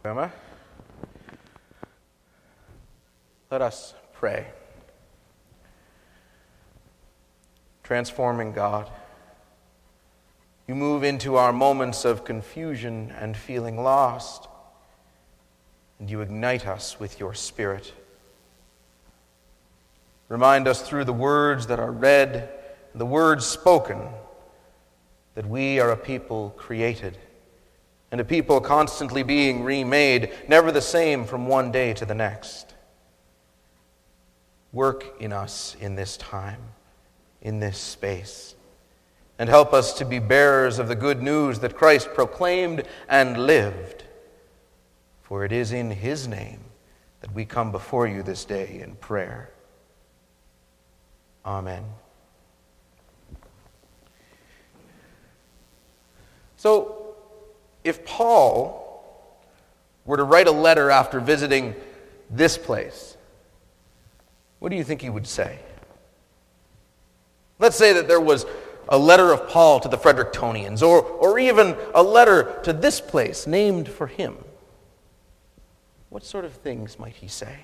Emma, let us pray. Transforming God, you move into our moments of confusion and feeling lost, and you ignite us with your Spirit. Remind us through the words that are read, the words spoken, that we are a people created, and a people constantly being remade, never the same from one day to the next. Work in us in this time, in this space, and help us to be bearers of the good news that Christ proclaimed and lived. For it is in His name that we come before you this day in prayer. Amen. So, if Paul were to write a letter after visiting this place, what do you think he would say? Let's say that there was a letter of Paul to the Frederictonians, or even a letter to this place named for him. What sort of things might he say?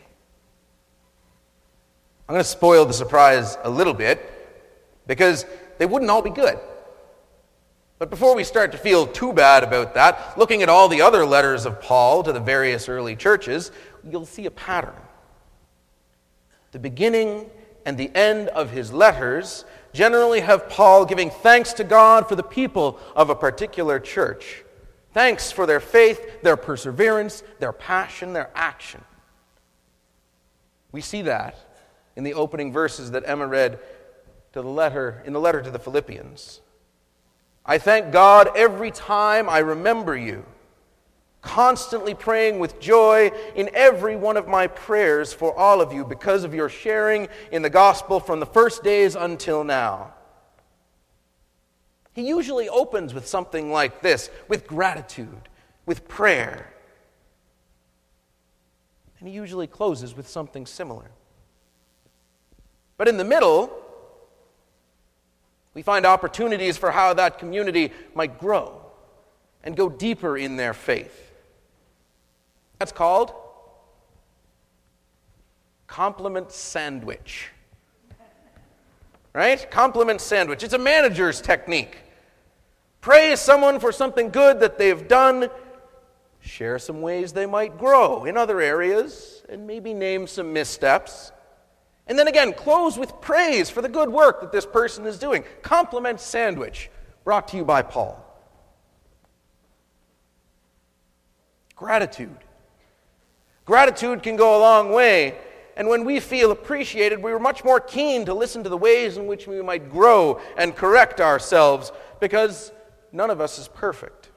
I'm going to spoil the surprise a little bit, because they wouldn't all be good. But before we start to feel too bad about that, looking at all the other letters of Paul to the various early churches, you'll see a pattern. The beginning and the end of his letters generally have Paul giving thanks to God for the people of a particular church. Thanks for their faith, their perseverance, their passion, their action. We see that in the opening verses that Emma read in the letter to the Philippians. I thank God every time I remember you, constantly praying with joy in every one of my prayers for all of you because of your sharing in the gospel from the first days until now. He usually opens with something like this, with gratitude, with prayer. And he usually closes with something similar. But in the middle, we find opportunities for how that community might grow and go deeper in their faith. That's called compliment sandwich. Right? Compliment sandwich. It's a manager's technique. Praise someone for something good that they've done, share some ways they might grow in other areas, and maybe name some missteps. And then again, close with praise for the good work that this person is doing. Compliment sandwich, brought to you by Paul. Gratitude. Gratitude can go a long way, and when we feel appreciated, we're much more keen to listen to the ways in which we might grow and correct ourselves, because none of us is perfect.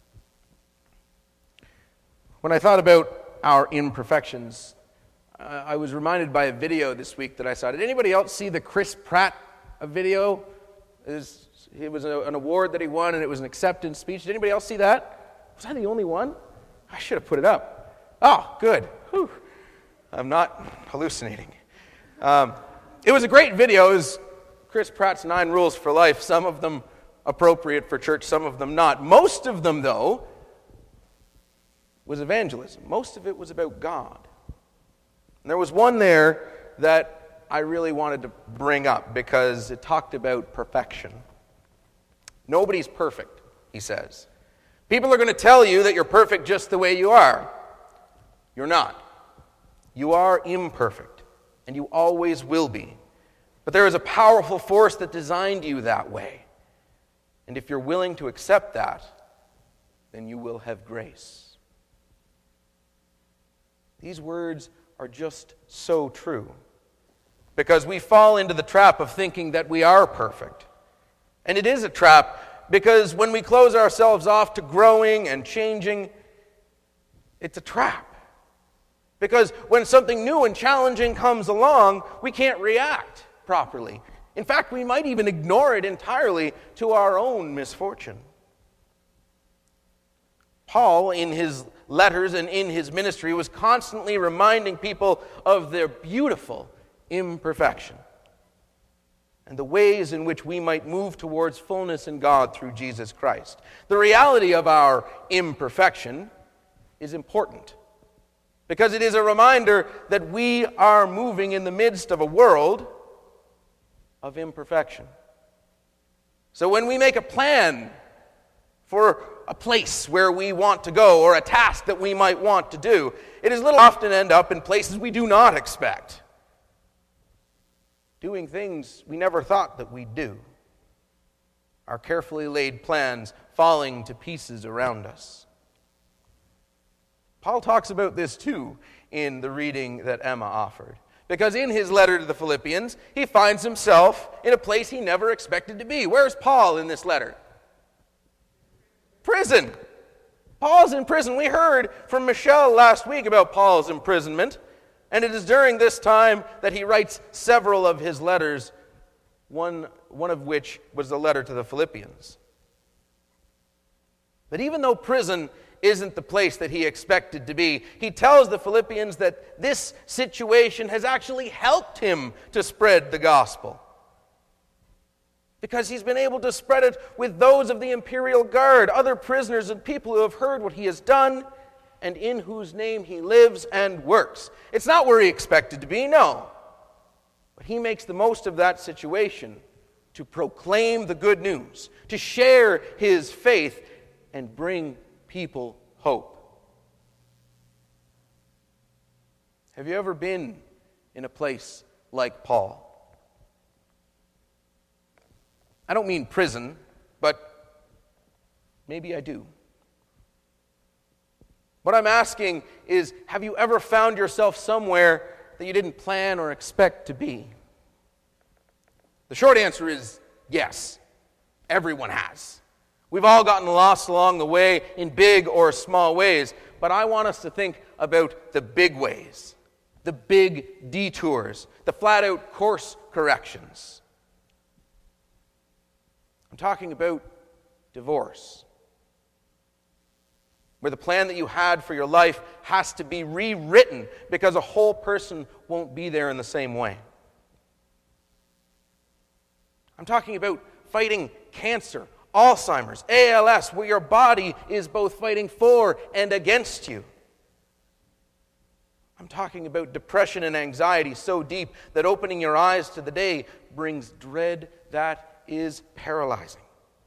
When I thought about our imperfections, I was reminded by a video this week that I saw. Did anybody else see the Chris Pratt video? It was an award that he won, and it was an acceptance speech. Did anybody else see that? Was I the only one? I should have put it up. Oh, good. Whew. I'm not hallucinating. It was a great video. It was Chris Pratt's 9 Rules for Life, some of them appropriate for church, some of them not. Most of them, though, was evangelism. Most of it was about God. And there was one there that I really wanted to bring up because it talked about perfection. Nobody's perfect, he says. People are going to tell you that you're perfect just the way you are. You're not. You are imperfect, and you always will be. But there is a powerful force that designed you that way. And if you're willing to accept that, then you will have grace. These words are just so true, because we fall into the trap of thinking that we are perfect. And it is a trap, because when we close ourselves off to growing and changing, it's a trap. Because when something new and challenging comes along, we can't react properly. In fact, we might even ignore it entirely to our own misfortune. Paul, in his letters and in his ministry, was constantly reminding people of their beautiful imperfection and the ways in which we might move towards fullness in God through Jesus Christ. The reality of our imperfection is important because it is a reminder that we are moving in the midst of a world of imperfection. So when we make a plan for a place where we want to go or a task that we might want to do, it is little often end up in places we do not expect. Doing things we never thought that we'd do. Our carefully laid plans falling to pieces around us. Paul talks about this too in the reading that Emma offered. Because in his letter to the Philippians, he finds himself in a place he never expected to be. Where's Paul in this letter? Prison. Paul's in prison. We heard from Michelle last week about Paul's imprisonment, and it is during this time that he writes several of his letters, one of which was the letter to the Philippians. But even though prison isn't the place that he expected to be, he tells the Philippians that this situation has actually helped him to spread the gospel. Because he's been able to spread it with those of the imperial guard, other prisoners and people who have heard what he has done and in whose name he lives and works. It's not where he expected to be, no. But he makes the most of that situation to proclaim the good news, to share his faith and bring people hope. Have you ever been in a place like Paul? I don't mean prison, but maybe I do. What I'm asking is, have you ever found yourself somewhere that you didn't plan or expect to be? The short answer is yes. Everyone has. We've all gotten lost along the way in big or small ways, but I want us to think about the big ways, the big detours, the flat-out course corrections. I'm talking about divorce, where the plan that you had for your life has to be rewritten because a whole person won't be there in the same way. I'm talking about fighting cancer, Alzheimer's, ALS, where your body is both fighting for and against you. I'm talking about depression and anxiety so deep that opening your eyes to the day brings dread that is paralyzing.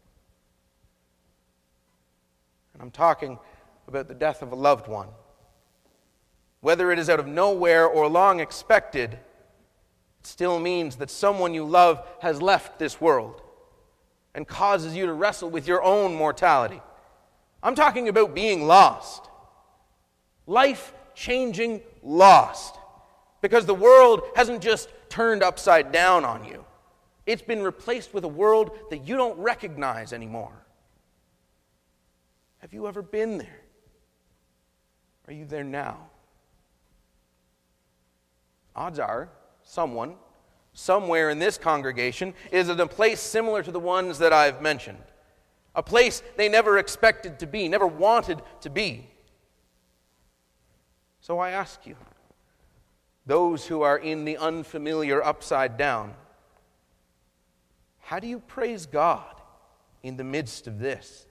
And I'm talking about the death of a loved one. Whether it is out of nowhere or long expected, it still means that someone you love has left this world and causes you to wrestle with your own mortality. I'm talking about being lost. Life-changing lost. Because the world hasn't just turned upside down on you. It's been replaced with a world that you don't recognize anymore. Have you ever been there? Are you there now? Odds are, someone, somewhere in this congregation, is in a place similar to the ones that I've mentioned. A place they never expected to be, never wanted to be. So I ask you, those who are in the unfamiliar upside down, how do you praise God in the midst of this?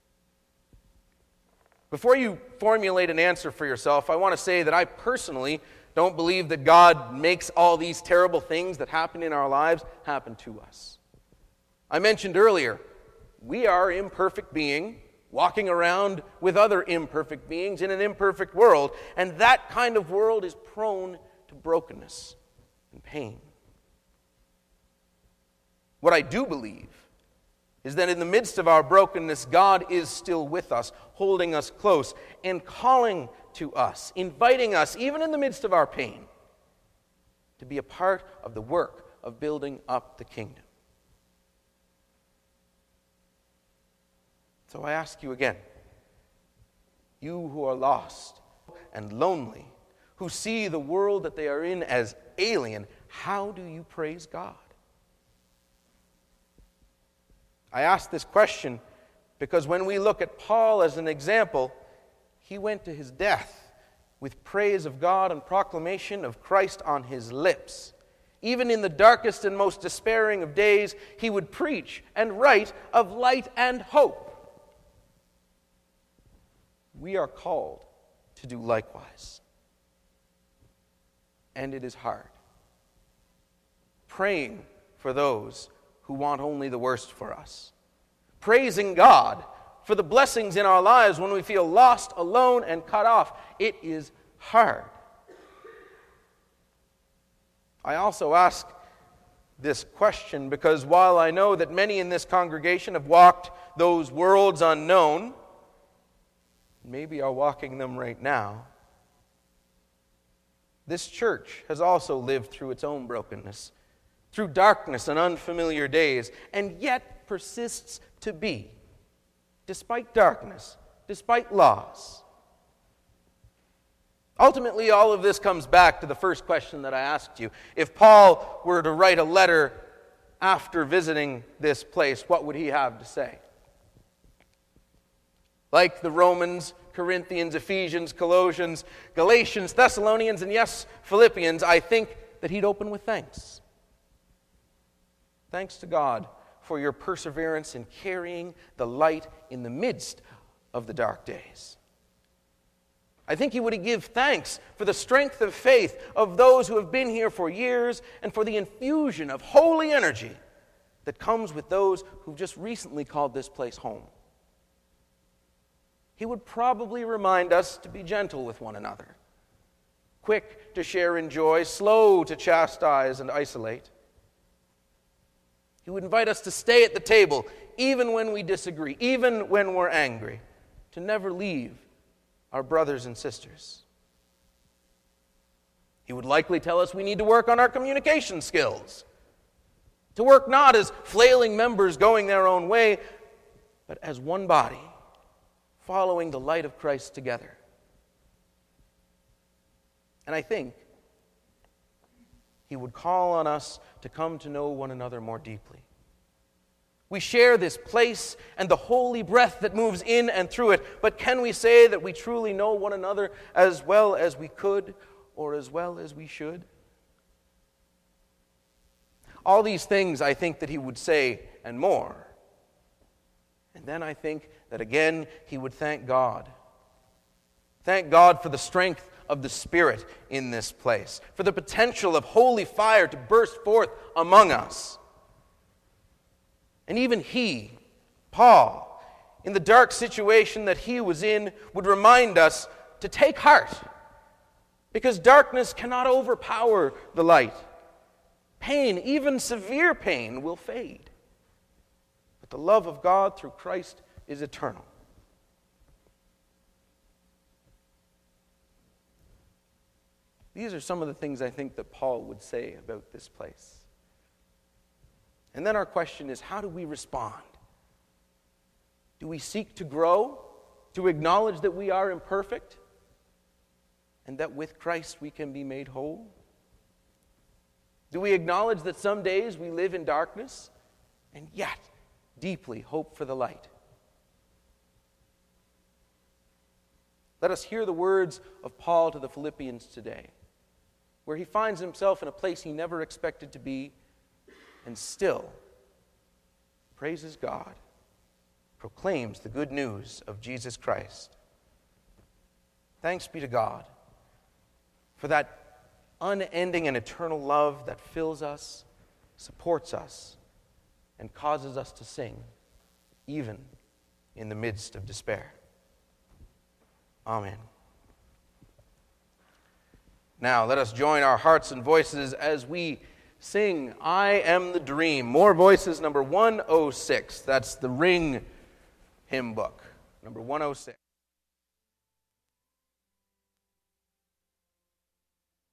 Before you formulate an answer for yourself, I want to say that I personally don't believe that God makes all these terrible things that happen in our lives happen to us. I mentioned earlier, we are imperfect beings walking around with other imperfect beings in an imperfect world, and that kind of world is prone to brokenness and pain. What I do believe is that in the midst of our brokenness, God is still with us, holding us close, and calling to us, inviting us, even in the midst of our pain, to be a part of the work of building up the kingdom. So I ask you again, you who are lost and lonely, who see the world that they are in as alien, how do you praise God? I ask this question because when we look at Paul as an example, he went to his death with praise of God and proclamation of Christ on his lips. Even in the darkest and most despairing of days, he would preach and write of light and hope. We are called to do likewise. And it is hard. Praying for those who want only the worst for us. Praising God for the blessings in our lives when we feel lost, alone, and cut off. It is hard. I also ask this question because while I know that many in this congregation have walked those worlds unknown, maybe are walking them right now, this church has also lived through its own brokenness, through darkness and unfamiliar days, and yet persists to be, despite darkness, despite loss. Ultimately, all of this comes back to the first question that I asked you. If Paul were to write a letter after visiting this place, what would he have to say? Like the Romans, Corinthians, Ephesians, Colossians, Galatians, Thessalonians, and yes, Philippians, I think that he'd open with thanks. Thanks to God for your perseverance in carrying the light in the midst of the dark days. I think he would give thanks for the strength of faith of those who have been here for years and for the infusion of holy energy that comes with those who've just recently called this place home. He would probably remind us to be gentle with one another, quick to share in joy, slow to chastise and isolate. He would invite us to stay at the table even when we disagree, even when we're angry, to never leave our brothers and sisters. He would likely tell us we need to work on our communication skills, to work not as flailing members going their own way, but as one body, following the light of Christ together. And I think he would call on us to come to know one another more deeply. We share this place and the holy breath that moves in and through it, but can we say that we truly know one another as well as we could or as well as we should? All these things I think that he would say and more. And then I think that again he would thank God. Thank God for the strength of the Spirit in this place, for the potential of holy fire to burst forth among us. And even he, Paul, in the dark situation that he was in, would remind us to take heart, because darkness cannot overpower the light. Pain, even severe pain, will fade. But the love of God through Christ is eternal. These are some of the things I think that Paul would say about this place. And then our question is, how do we respond? Do we seek to grow, to acknowledge that we are imperfect, and that with Christ we can be made whole? Do we acknowledge that some days we live in darkness, and yet deeply hope for the light? Let us hear the words of Paul to the Philippians today, where he finds himself in a place he never expected to be, and still praises God, proclaims the good news of Jesus Christ. Thanks be to God for that unending and eternal love that fills us, supports us, and causes us to sing, even in the midst of despair. Amen. Now, let us join our hearts and voices as we sing, I Am the Dream. More Voices, number 106. That's the Ring hymn book, number 106.